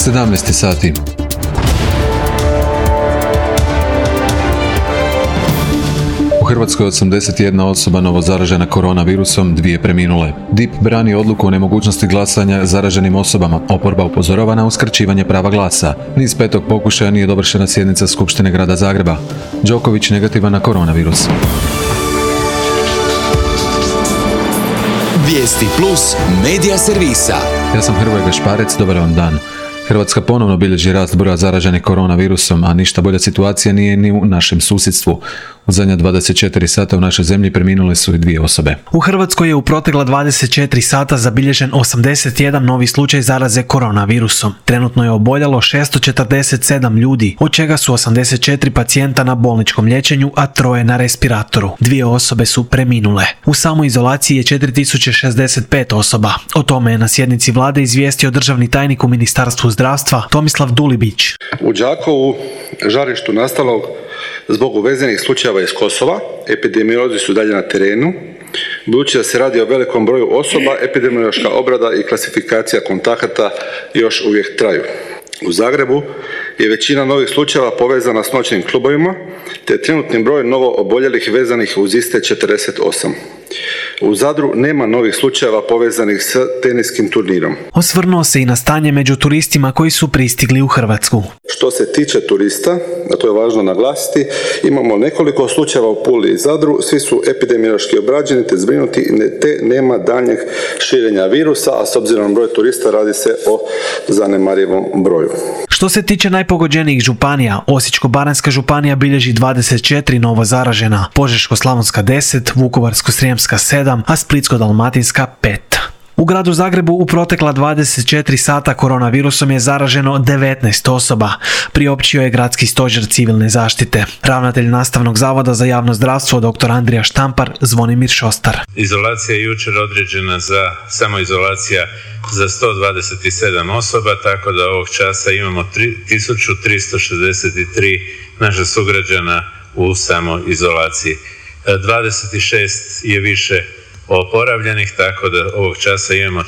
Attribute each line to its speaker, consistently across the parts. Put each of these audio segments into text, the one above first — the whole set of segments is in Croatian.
Speaker 1: 17 sati. U Hrvatskoj 81 osoba novo zaražena koronavirusom, 2 preminule. DIP brani odluku o nemogućnosti glasanja zaraženim osobama. Oporba upozorava na uskraćivanje prava glasa. Niz petog pokušaja nije dovršena sjednica Skupštine grada Zagreba. Đoković negativan na koronavirus.
Speaker 2: Vijesti plus medija servisa.
Speaker 1: Ja sam Hrvoje Gašparec, dobar vam dan. Hrvatska ponovno bilježi rast broja zaraženih koronavirusom, a ništa bolja situacija nije ni u našem susjedstvu. U zadnja 24 sata u našoj zemlji preminule su i 2 osobe.
Speaker 3: U Hrvatskoj je u protekla 24 sata zabilježen 81 novi slučaj zaraze koronavirusom. Trenutno je oboljelo 647 ljudi, od čega su 84 pacijenta na bolničkom liječenju, a 3 na respiratoru. 2 osobe su preminule. U samoizolaciji je 4065 osoba. O tome je na sjednici vlade izvijestio državni tajnik u Ministarstvu zdravstva Tomislav Dulibić.
Speaker 4: U Đakovu, žarištu nastalog zbog uvezenih slučajeva iz Kosova, epidemiolozi su dalje na terenu. Budući da se radi o velikom broju osoba, epidemiološka obrada i klasifikacija kontakata još uvijek traju. U Zagrebu je većina novih slučajeva povezana s noćnim klubovima, te trenutni broj novo oboljelih vezanih uz iste 48. U Zadru nema novih slučajeva povezanih s teniskim turnirom.
Speaker 3: Osvrnuo se i na stanje među turistima koji su pristigli u Hrvatsku.
Speaker 4: Što se tiče turista, a to je važno naglasiti, imamo nekoliko slučajeva u Puli i Zadru, svi su epidemiološki obrađeni te zbrinuti, te nema daljnjeg širenja virusa, a s obzirom na broj turista radi se o zanemarivom broju.
Speaker 3: Što se tiče najpogođenijih županija, Osječko-baranjska županija bilježi 24 novo zaražena, Požeško-slavonska 10, Vukovarsko-srijemska 7, a Splitsko-dalmatinska 5. U gradu Zagrebu u protekla 24 sata koronavirusom je zaraženo 19 osoba, priopćio je gradski stožer civilne zaštite. Ravnatelj Nastavnog zavoda za javno zdravstvo dr. Andrija Štampar, Zvonimir Šostar.
Speaker 5: Izolacija je jučer određena za samoizolacija za 127 osoba, tako da ovog časa imamo 1363 naša sugrađana u samoizolaciji. 26 je više oporavljenih, tako da ovog časa imamo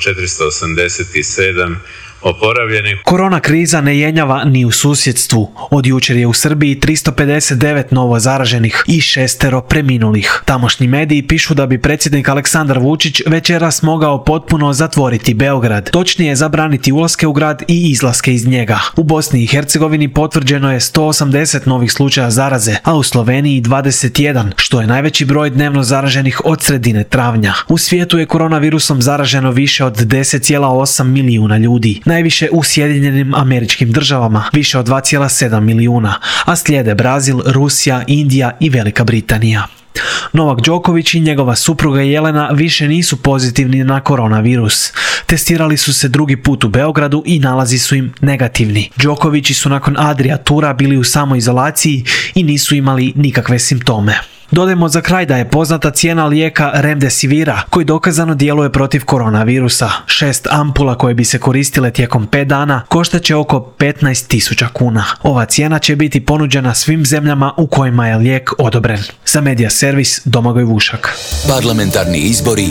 Speaker 5: 487 oporavljenih.
Speaker 3: Korona kriza ne jenjava ni u susjedstvu. Od jučer je u Srbiji 359 novo zaraženih i 6 preminulih. Tamošnji mediji pišu da bi predsjednik Aleksandar Vučić večeras mogao potpuno zatvoriti Beograd, točnije zabraniti ulaske u grad i izlaske iz njega. U Bosni i Hercegovini potvrđeno je 180 novih slučaja zaraze, a u Sloveniji 21, što je najveći broj dnevno zaraženih od sredine travnja. U svijetu je koronavirusom zaraženo više od 10,8 milijuna ljudi. Najviše u Sjedinjenim Američkim Državama, više od 2,7 milijuna, a slijede Brazil, Rusija, Indija i Velika Britanija. Novak Đoković i njegova supruga Jelena više nisu pozitivni na koronavirus. Testirali su se drugi put u Beogradu i nalazi su im negativni. Đokovići su nakon Adria tura bili u samoizolaciji i nisu imali nikakve simptome. Dodajmo za kraj da je poznata cijena lijeka Remdesivira, koji dokazano djeluje protiv koronavirusa. 6 ampula koje bi se koristile tijekom 5 dana koštaće oko 15.000 kuna. Ova cijena će biti ponuđena svim zemljama u kojima je lijek odobren. Za Medija servis Domagoj Vušak.
Speaker 2: Parlamentarni izbori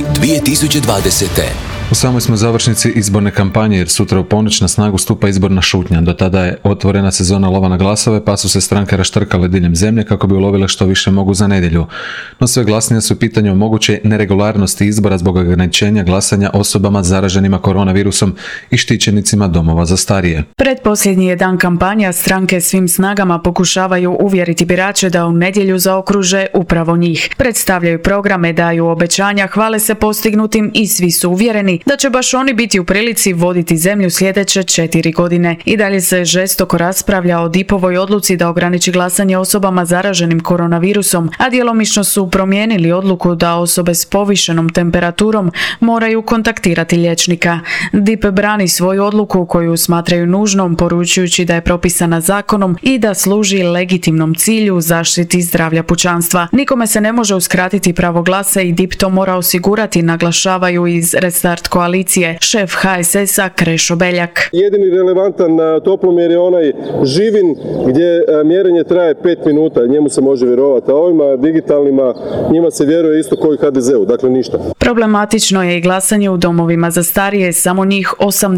Speaker 2: 2020.
Speaker 1: U samoj smo završnici izborne kampanje jer sutra u ponoć na snagu stupa izborna šutnja. Do tada je otvorena sezona lova na glasove pa su se stranke raštrkale diljem zemlje kako bi ulovile što više mogu za nedjelju. No sve glasnije su pitanje o mogućoj neregularnosti izbora zbog ograničenja glasanja osobama zaraženima koronavirusom i štićenicima domova za starije.
Speaker 6: Pretposljednji je dan kampanja, stranke svim snagama pokušavaju uvjeriti birače da u nedjelju zaokruže upravo njih. Predstavljaju programe, daju obećanja, hvale se postignutim i svi su uvjereni da će baš oni biti u prilici voditi zemlju sljedeće 4 godine. I dalje se žestoko raspravlja o DIP-ovoj odluci da ograniči glasanje osobama zaraženim koronavirusom, a djelomično su promijenili odluku da osobe s povišenom temperaturom moraju kontaktirati liječnika. DIP brani svoju odluku koju smatraju nužnom, poručujući da je propisana zakonom i da služi legitimnom cilju zaštiti zdravlja pučanstva. Nikome se ne može uskratiti pravo glasa i DIP to mora osigurati, naglašavaju iz Restart koalicije šef HSS-a Krešo Beljak.
Speaker 7: Jedini relevantan toplomjer je onaj živin gdje mjerenje traje 5 minuta, njemu se može vjerovati, a ovima digitalnima njima se vjeruje isto kao i HDZ-u, dakle ništa.
Speaker 6: Problematično je i glasanje u domovima za starije, samo njih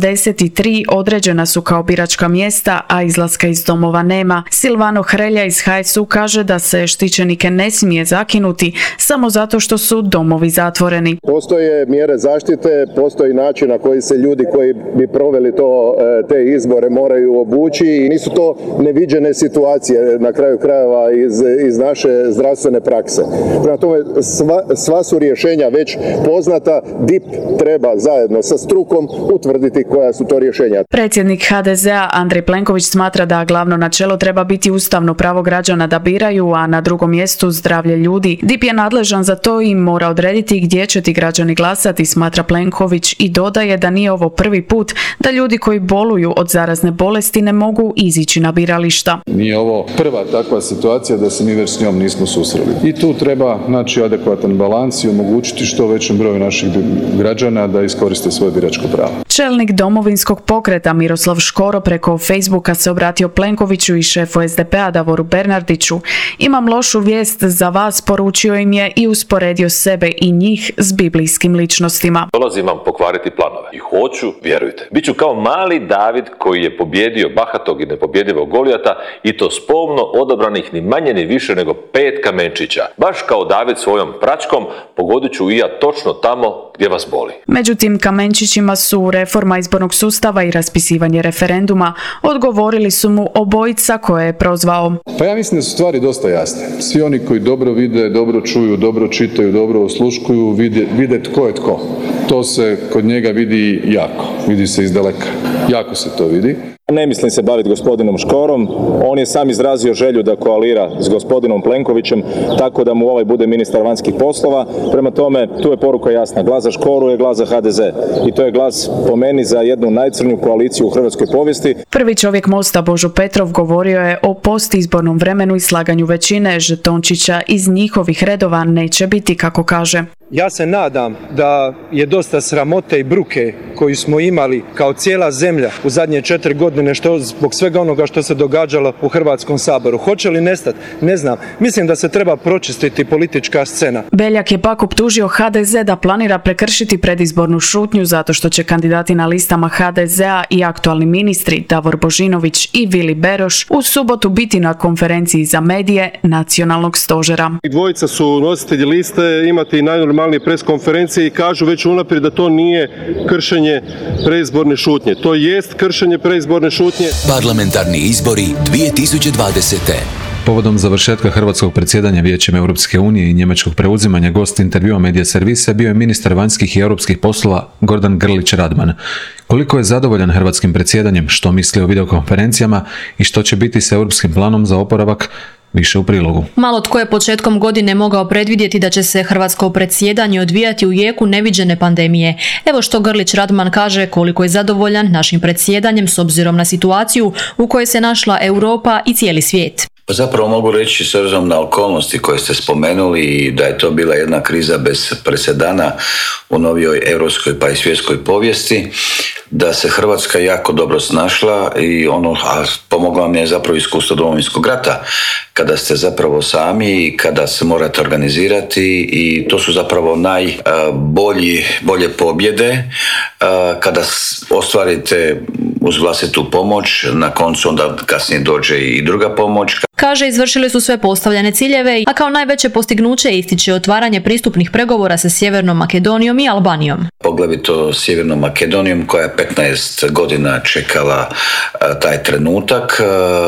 Speaker 6: 83 određena su kao biračka mjesta, a izlaska iz domova nema. Silvano Hrelja iz HSU kaže da se štićenike ne smije zakinuti samo zato što su domovi zatvoreni.
Speaker 7: Postoje mjere zaštite, postoji način na koji se ljudi koji bi proveli te izbore moraju obući i nisu to neviđene situacije na kraju krajeva iz naše zdravstvene prakse. Prema tome, sva su rješenja već poznata, DIP treba zajedno sa strukom utvrditi koja su to rješenja.
Speaker 6: Predsjednik HDZ-a Andrej Plenković smatra da glavno načelo treba biti ustavno pravo građana da biraju, a na drugom mjestu zdravlje ljudi. DIP je nadležan za to i mora odrediti gdje će ti građani glasati, smatra Plenković i dodaje da nije ovo prvi put da ljudi koji boluju od zarazne bolesti ne mogu izići na birališta.
Speaker 8: Nije ovo prva takva situacija da se mi već s njom nismo susreli. I tu treba naći adekvatan balans i omogućiti što većem broju naših građana da iskoriste svoje biračko pravo.
Speaker 6: Čelnik Domovinskog pokreta Miroslav Škoro preko Facebooka se obratio Plenkoviću i šefu SDP-a Davoru Bernardiću. Imam lošu vijest za vas, poručio im je i usporedio sebe i njih s biblijskim ličnostima.
Speaker 9: Dolazim vam pokvariti planove i hoću, vjerujte, bit ću kao mali David koji je pobjedio bahatog i nepobjedivog Golijata i to s pomno odabranih ni manje ni više nego 5 kamenčića. Baš kao David svojom pračkom pogodit ću i ja točno tamo gdje vas boli.
Speaker 6: Međutim, kamenčićima su reforma izbornog sustava i raspisivanje referenduma. Odgovorili su mu obojica koje je prozvao.
Speaker 8: Pa ja mislim da su stvari dosta jasne. Svi oni koji dobro vide, dobro čuju, dobro čitaju, dobro osluškuju, vide tko je tko. To se kod njega vidi jako, vidi se iz daleka. Jako se to vidi.
Speaker 7: Ne mislim se baviti gospodinom Škorom, on je sam izrazio želju da koalira s gospodinom Plenkovićem, tako da mu bude ministar vanjskih poslova. Prema tome, tu je poruka jasna, glas za Škoru je glas za HDZ i to je glas po meni za jednu najcrnju koaliciju u hrvatskoj povijesti.
Speaker 6: Prvi čovjek Mosta Božo Petrov govorio je o postizbornom vremenu i slaganju većine. Žetončića iz njihovih redova neće biti, kako kaže.
Speaker 10: Ja se nadam da je dosta sramote i bruke koju smo imali kao cijela zemlja u zadnje 4 godine zbog svega onoga što se događalo u Hrvatskom saboru. Hoće li nestati? Ne znam. Mislim da se treba pročistiti politička scena.
Speaker 6: Beljak je pak optužio HDZ da planira prekršiti predizbornu šutnju zato što će kandidati na listama HDZ-a i aktualni ministri Davor Božinović i Vili Beroš u subotu biti na konferenciji za medije Nacionalnog stožera.
Speaker 7: Dvojica su nositelji liste, imati najnormalnije pres konferencije i kažu već unaprijed da to nije kršenje predizborne šutnje. To jest kršenje predizborne šutnje.
Speaker 2: Parlamentarni izbori 2020.
Speaker 1: Povodom završetka hrvatskog predsjedanja Vijećem Europske unije i njemačkog preuzimanja gost intervjua Medija Servisa bio je ministar vanjskih i europskih poslova Gordan Grlić Radman. Koliko je zadovoljan hrvatskim predsjedanjem, što misli o videokonferencijama i što će biti s europskim planom za oporavak, više u prilogu.
Speaker 11: Malo tko je početkom godine mogao predvidjeti da će se hrvatsko predsjedanje odvijati u jeku neviđene pandemije. Evo što Grlić Radman kaže koliko je zadovoljan našim predsjedanjem s obzirom na situaciju u kojoj se našla Europa i cijeli svijet.
Speaker 12: Zapravo mogu reći s obzirom na okolnosti koje ste spomenuli i da je to bila jedna kriza bez presedana u novijoj europskoj pa i svjetskoj povijesti, da se Hrvatska jako dobro snašla i pomoglo vam je zapravo iskustvo Domovinskog rata, kada ste zapravo sami i kada se morate organizirati i to su zapravo bolje pobjede kada ostvarite uz vlastitu pomoć, na koncu onda kasnije dođe i druga pomoć.
Speaker 11: Kaže, izvršili su sve postavljene ciljeve, a kao najveće postignuće ističe otvaranje pristupnih pregovora sa Sjevernom Makedonijom i Albanijom.
Speaker 12: Poglavito Sjevernom Makedonijom koja je 15 godina čekala taj trenutak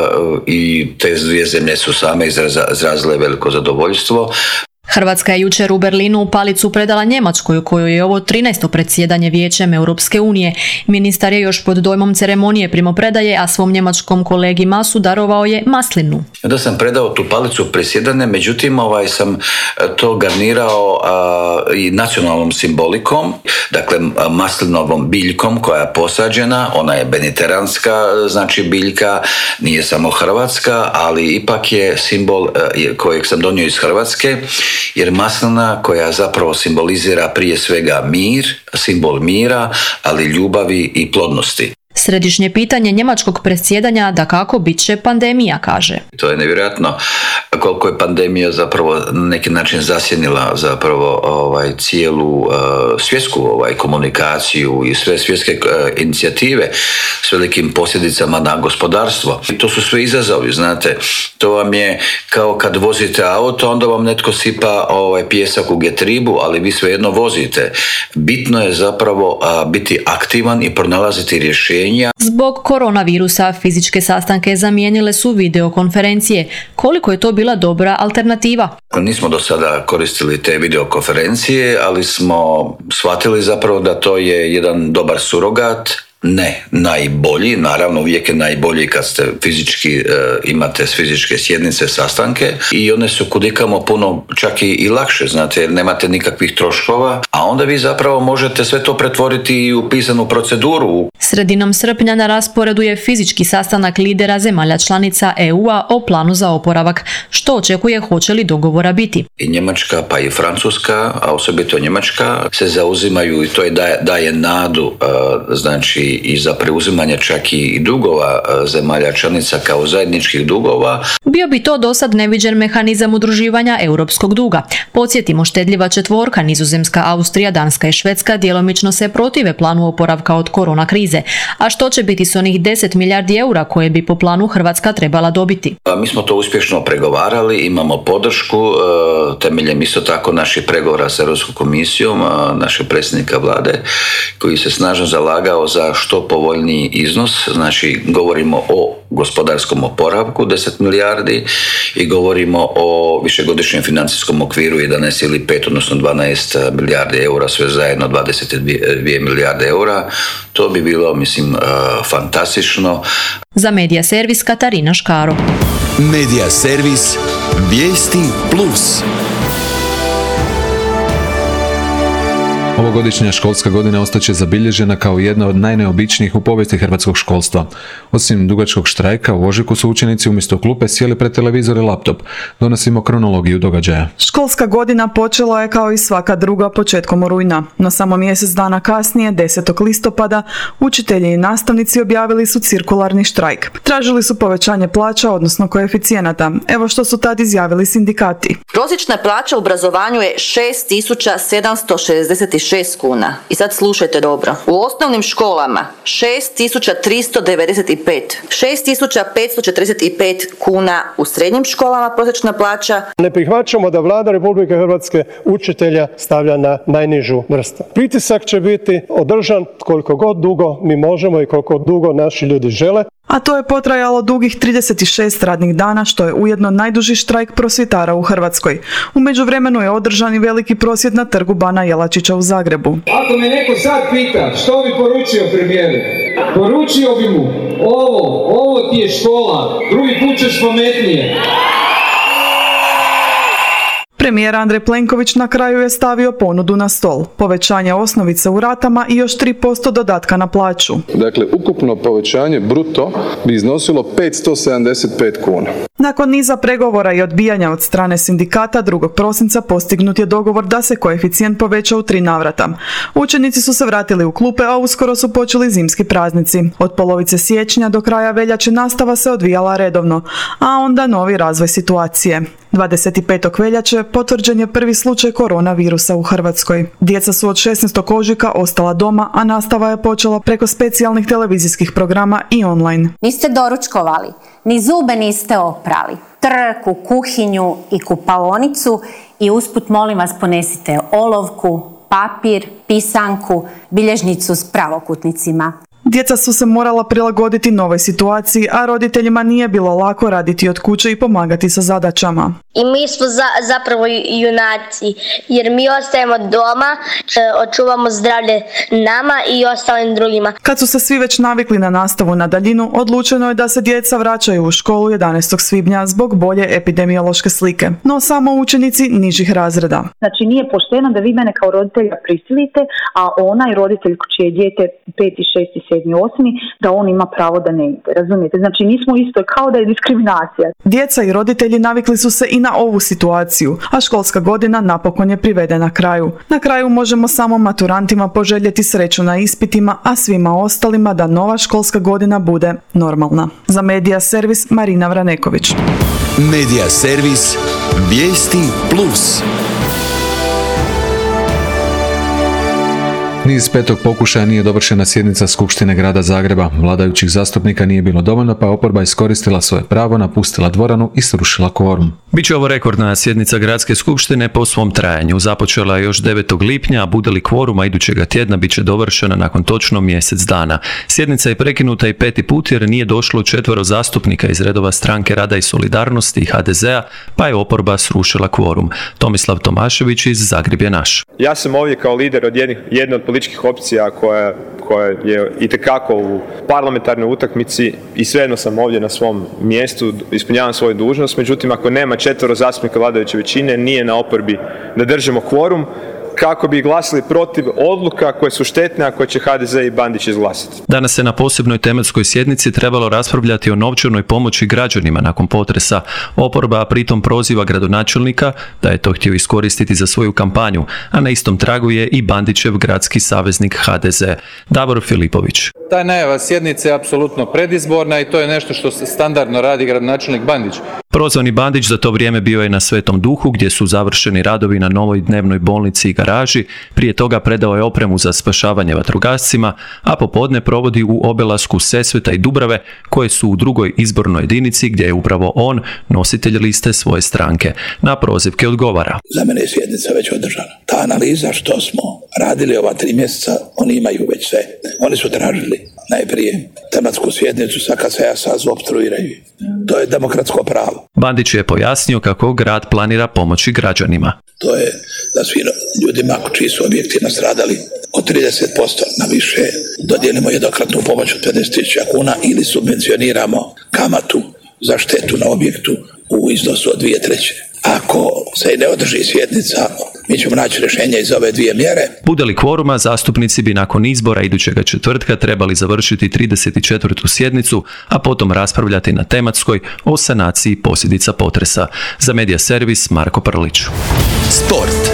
Speaker 12: i te dvije zemlje su same izrazile veliko zadovoljstvo.
Speaker 11: Hrvatska je jučer u Berlinu palicu predala Njemačkoj, u kojoj je ovo 13. predsjedanje Vijećem Europske unije. Ministar je još pod dojmom ceremonije primopredaje, a svom njemačkom kolegi Masu darovao je maslinu.
Speaker 12: Da sam predao tu palicu predsjedanja, međutim sam to garnirao i nacionalnom simbolikom, dakle maslinovom biljkom koja je posađena, ona je mediteranska, znači biljka, nije samo hrvatska, ali ipak je simbol kojeg sam donio iz Hrvatske, jer maslina koja zapravo simbolizira prije svega mir, simbol mira, ali ljubavi i plodnosti.
Speaker 11: Središnje pitanje njemačkog predsjedanja dakako bit će pandemija, kaže.
Speaker 12: To je nevjerojatno koliko je pandemija zapravo na neki način zasjenila zapravo cijelu svjetsku komunikaciju i sve svjetske inicijative s velikim posljedicama na gospodarstvo. I to su sve izazovi, znate. To vam je kao kad vozite auto, onda vam netko sipa pijesak u getribu, ali vi svejedno vozite. Bitno je zapravo biti aktivan i pronalaziti rješenja.
Speaker 11: Zbog koronavirusa fizičke sastanke zamijenile su videokonferencije. Koliko je to bila dobra alternativa?
Speaker 12: Nismo do sada koristili te videokonferencije, ali smo shvatili zapravo da to je jedan dobar surogat. Ne najbolji, naravno uvijek je najbolji kad ste fizički, imate fizičke sjednice, sastanke i one su kudikamo puno čak i lakše, znate, jer nemate nikakvih troškova, a onda vi zapravo možete sve to pretvoriti i u pisanu proceduru.
Speaker 11: Sredinom srpnja na rasporedu je fizički sastanak lidera zemalja članica EU-a o planu za oporavak, što očekuje hoće li dogovora biti.
Speaker 12: I Njemačka pa i Francuska, a osobito Njemačka, se zauzimaju i to je daje nadu, znači i za preuzimanje čak i dugova zemalja članica kao zajedničkih dugova.
Speaker 11: Bio bi to dosad neviđen mehanizam udruživanja europskog duga. Podsjetimo, štedljiva četvorka Nizozemska, Austrija, Danska i Švedska djelomično se protive planu oporavka od korona krize. A što će biti s onih 10 milijardi eura koje bi po planu Hrvatska trebala dobiti?
Speaker 12: Mi smo to uspješno pregovarali, imamo podršku temeljem isto tako naših pregovora s Europskom komisijom, našeg predsjednika vlade koji se snažno zalagao za što povoljniji iznos, znači govorimo o gospodarskom oporavku 10 milijardi i govorimo o višegodišnjem financijskom okviru 11,5 odnosno 12 milijardi eura, sve zajedno 22 milijarde eura. To bi bilo, mislim, fantastično.
Speaker 11: Za Medija servis Katarina Škaro.
Speaker 2: Medija servis Vijesti Plus.
Speaker 1: Ovogodišnja školska godina ostaće zabilježena kao jedna od najneobičnijih u povijesti hrvatskog školstva. Osim dugačkog štrajka, u ožujku su učenici umjesto klupe sjeli pred televizor i laptop. Donosimo kronologiju događaja.
Speaker 13: Školska godina počela je kao i svaka druga početkom rujna, no samo mjesec dana kasnije, 10. listopada, učitelji i nastavnici objavili su cirkularni štrajk. Tražili su povećanje plaća, odnosno koeficijenata. Evo što su tad izjavili sindikati.
Speaker 14: Prosječna plaća u obrazovanju je 6.766 kuna. I sad slušajte dobro. U osnovnim školama 6.395. 6.545 kuna u srednjim školama prosječna plaća.
Speaker 15: Ne prihvaćamo da Vlada Republike Hrvatske učitelja stavlja na najnižu vrstu. Pritisak će biti održan koliko god dugo mi možemo i koliko dugo naši ljudi žele.
Speaker 13: A to je potrajalo dugih 36 radnih dana, što je ujedno najduži štrajk prosvjetara u Hrvatskoj. U međuvremenu je održan i veliki prosvjed na trgu Bana Jelačića u Zagrebu.
Speaker 16: Ako me neko sad pita što bi poručio premijeru, poručio bi mu ovo ti je škola, drugi put ćeš pametnije.
Speaker 13: Premijer Andrej Plenković na kraju je stavio ponudu na stol. Povećanje osnovice u ratama i još 3% dodatka na plaću.
Speaker 8: Dakle, ukupno povećanje bruto bi iznosilo 575 kuna.
Speaker 13: Nakon niza pregovora i odbijanja od strane sindikata 2. prosinca postignut je dogovor da se koeficijent poveća u 3 navrata. Učenici su se vratili u klupe, a uskoro su počeli zimski praznici. Od polovice siječnja do kraja veljače nastava se odvijala redovno, a onda novi razvoj situacije. 25. veljače potvrđen je prvi slučaj koronavirusa u Hrvatskoj. Djeca su od 16. ožujka ostala doma, a nastava je počela preko specijalnih televizijskih programa i online.
Speaker 17: Niste doručkovali, ni zube niste oprali. Trku, kuhinju i kupaonicu i usput molim vas ponesite olovku, papir, pisanku, bilježnicu s pravokutnicima.
Speaker 13: Djeca su se morala prilagoditi novoj situaciji, a roditeljima nije bilo lako raditi od kuće i pomagati sa zadaćama.
Speaker 18: I mi smo zapravo junaci, jer mi ostajemo doma, očuvamo zdravlje nama i ostalim drugima.
Speaker 13: Kad su se svi već navikli na nastavu na daljinu, odlučeno je da se djeca vraćaju u školu 11. svibnja zbog bolje epidemiološke slike, no samo učenici nižih razreda.
Speaker 19: Znači nije pošteno da vi mene kao roditelja prisilite, a onaj roditelj čije dijete 5., 6. i 7., 8., da on ima pravo da ne ide, razumijete? Znači nismo isto, kao da je diskriminacija.
Speaker 13: Djeca i roditelji navikli su se i na ovu situaciju, a školska godina napokon je privedena kraju. Na kraju možemo samo maturantima poželjeti sreću na ispitima, a svima ostalima da nova školska godina bude normalna. Za Medija servis Marina Vraneković.
Speaker 2: Medija servis Vijesti Plus.
Speaker 1: Niz petog pokušaja nije dovršena sjednica Skupštine grada Zagreba. Vladajućih zastupnika nije bilo dovoljno, pa je oporba iskoristila svoje pravo, napustila dvoranu i srušila kvorum.
Speaker 20: Biće ovo rekordna sjednica Gradske skupštine po svom trajanju. Započela je još 9. lipnja, a bude li kvoruma idućega tjedna bit će dovršena nakon točno mjesec dana. Sjednica je prekinuta i 5. put jer nije došlo 4 zastupnika iz redova Stranke rada i solidarnosti i HDZ-a, pa je oporba srušila kvorum. Tomislav Tomašević iz Zagreb je naš.
Speaker 21: Ja sam ovdje kao lider od jedne od političkih opcija koja je itekako u parlamentarnoj utakmici i svejedno sam ovdje na svom mjestu, ispunjavam svoju dužnost, međutim ako nema 4 zastupnika vladajuće većine, nije na oporbi da držimo kvorum kako bi glasili protiv odluka koje su štetne, a koje će HDZ i Bandić izglasati.
Speaker 20: Danas se na posebnoj tematskoj sjednici trebalo raspravljati o novčanoj pomoći građanima nakon potresa. Oporba pritom proziva gradonačelnika da je to htio iskoristiti za svoju kampanju, a na istom tragu je i Bandićev gradski saveznik HDZ. Davor Filipović.
Speaker 22: Ta najava sjednice je apsolutno predizborna i to je nešto što standardno radi gradonačelnik Bandić.
Speaker 20: Prozvani Bandić za to vrijeme bio je na Svetom Duhu gdje su završeni radovi na novoj dnevnoj bolnici i garaži. Prije toga predao je opremu za spašavanje vatrogascima, a popodne provodi u obilasku Sesveta i Dubrave koje su u drugoj izbornoj jedinici gdje je upravo on nositelj liste svoje stranke. Na prozivke odgovara.
Speaker 23: Za mene je sjednica već održana. Ta analiza što smo radili ova 3 mjeseca, oni imaju već sve. Oni su tražili najprije tematsku sjednicu, sad kad se ja sazvu opstruiraju. To je demokratsko pravo.
Speaker 20: Bandić je pojasnio kako grad planira pomoći građanima.
Speaker 23: To je da svi ljudima čiji su objekti nastradali od 30% na više dodijelimo jednokratnu pomoć od 50.000 kuna ili subvencioniramo kamatu za štetu na objektu u iznosu od 2/3. Ako se i ne održi sjednica, mi ćemo naći rješenje iz ove 2 mjere.
Speaker 20: Bude li kvoruma, zastupnici bi nakon izbora idućega četvrtka trebali završiti 34. sjednicu, a potom raspravljati na tematskoj o sanaciji posljedica potresa. Za Medija servis Marko Prlić.
Speaker 2: Sport.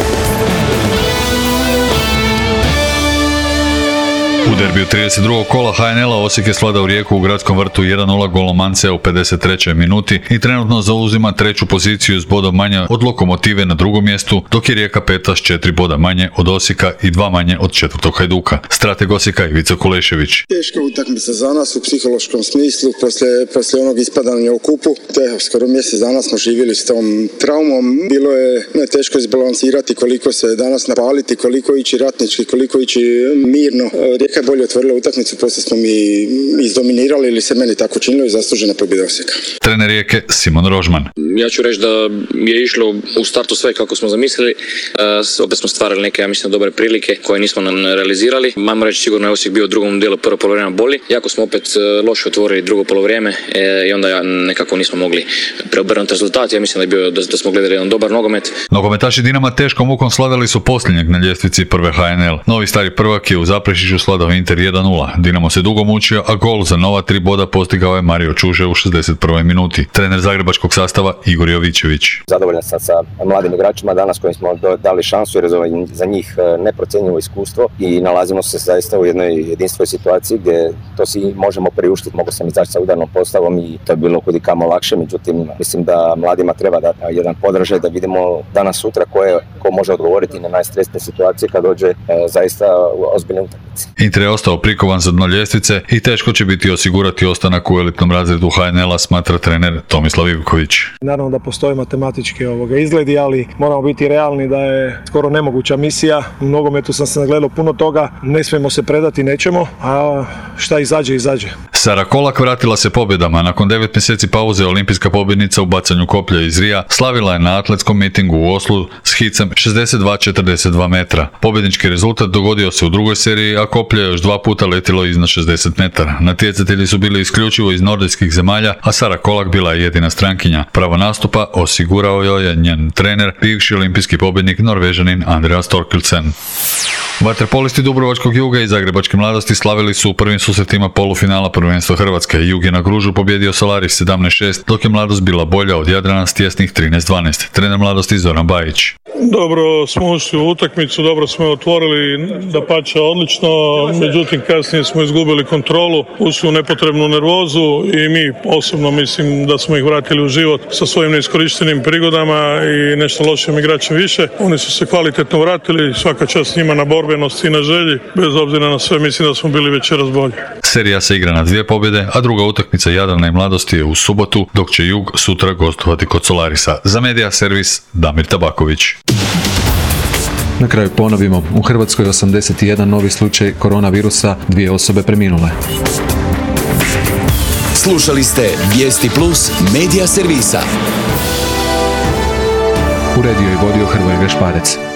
Speaker 24: U derbiju 32. kola HNL-a Osijek je svladao Rijeku u Gradskom vrtu 1:0 golom Mancea u 53. minuti i trenutno zauzima 3. poziciju s bodom manje od Lokomotive na 2. mjestu, dok je Rijeka 5. s 4 boda manje od Osijeka i 2 manje od 4. Hajduka. Strateg Osijeka Ivica Kulešević.
Speaker 25: Teška utakmica za nas u psihološkom smislu poslije onog ispadanja u kupu. Skoro mjesec dana smo živjeli s tom traumom. Bilo je teško izbalansirati koliko se danas napaliti, koliko ići ratnički, koliko ići mirno. Rijeka je bolje otvorila utakmicu, poslije smo mi izdominirali ili se meni tako činilo i zaslužena pobjeda Osijeka.
Speaker 24: Trener Rijeke Simon Rožman.
Speaker 26: Ja ću reći da je išlo u startu sve kako smo zamislili. Opet smo stvarali neke, ja mislim, dobre prilike koje nismo realizirali. Majmo reći, sigurno je Osijek bio u drugom dijelu prvo polovremena bolji. Jako smo opet loše otvorili drugo polovrijeme i onda nekako nismo mogli preobrnuti rezultat. Ja mislim da smo gledali jedan dobar nogomet.
Speaker 24: Nogometaši Dinama teškom mukom slavili su posljednjeg na ljestvici prve HNL. Novi stari prvak je u Zaprešiću svladao Inter 1:0. Dinamo se dugo mučio, a gol za nova 3 boda postigao je Mario Čuže u 61. minuti. Trener zagrebačkog sastava Igor Jovićević.
Speaker 27: Zadovoljan sam sa mladim igračima danas kojim smo dali šansu jer je za njih neprocjenjivo iskustvo i nalazimo se zaista u jednoj jedinstvenoj situaciji gdje to si možemo priuštiti. Mogu sam izaći sa udarnom postavom i to je bilo kudikamo lakše, međutim mislim da mladima treba dati jedan podržaj da vidimo danas sutra ko može odgovoriti na najstresnije situacije kad dođe zaista ozbiljne utakmice.
Speaker 24: Inter je ostao prikovan za dno ljestvice i teško će biti osigurati ostanak u elitnom razredu HNL-a, smatra trener Tomislav Ivković.
Speaker 28: Naravno da postoje matematički izgledi, ali moramo biti realni da je skoro nemoguća misija. U nogometu sam se nagledao puno toga, ne smijemo se predati, nećemo, a šta izađe.
Speaker 24: Sara Kolak vratila se pobjedama. Nakon 9 mjeseci pauze olimpijska pobjednica u bacanju koplja iz Rija slavila je na atletskom mitingu u Oslu s hicem 62-42 metra. Pobjednički rezultat dogodio se u drugoj seriji, a koplje je još 2 puta letilo iznad 60 metara. Natjecatelji su bili isključivo iz nordijskih zemalja, a Sara Kolak bila je jedina strankinja. Pravo nastupa osigurao joj je njen trener, bivši olimpijski pobjednik Norvežanin Andreas Thorkildsen. Vaterpolisti Dubrovačkog Juga i Zagrebačke Mladosti slavili su u prvim susretima polufinala prvenstva Hrvatske. Jug je na Gružu pobjedio Solaris 17-6, dok je Mladost bila bolja od Jadrana s tjesnih 13-12. Trener Mladosti Zoran Bajić.
Speaker 3: Dobro smo ušli u utakmicu, dobro smo otvorili, dapače odlično, međutim kasnije smo izgubili kontrolu, ušli u nepotrebnu nervozu i mi osobno mislim da smo ih vratili u život sa svojim neiskorištenim prigodama i nešto lošim igračem više. Oni su se kvalitetno vratili, svaka čast njima na borbenosti i na želji, bez obzira na sve mislim da smo bili večeras bolji.
Speaker 24: Serija se igra na 2 pobjede, a druga utakmica Jadrana i Mladosti je u subotu, dok će Jug sutra gostovati kod Solarisa. Za Medija servis Damir Tabaković.
Speaker 1: Na kraju ponovimo, u Hrvatskoj 81 novi slučaj koronavirusa, 2 osobe preminule.
Speaker 2: Slušali ste Vijesti Plus Medija servisa.
Speaker 1: Uredio i vodio Hrvoje Gašparec.